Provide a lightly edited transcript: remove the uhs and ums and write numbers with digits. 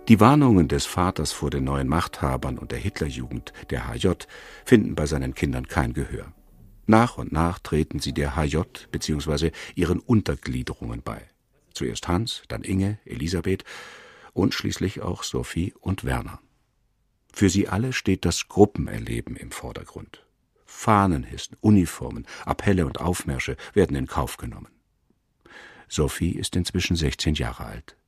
Die Warnungen des Vaters vor den neuen Machthabern und der Hitlerjugend, der HJ, finden bei seinen Kindern kein Gehör. Nach und nach treten sie der HJ bzw. ihren Untergliederungen bei. Zuerst Hans, dann Inge, Elisabeth und schließlich auch Sophie und Werner. Für sie alle steht das Gruppenerleben im Vordergrund. Fahnenhissen, Uniformen, Appelle und Aufmärsche werden in Kauf genommen. Sophie ist inzwischen 16 Jahre alt.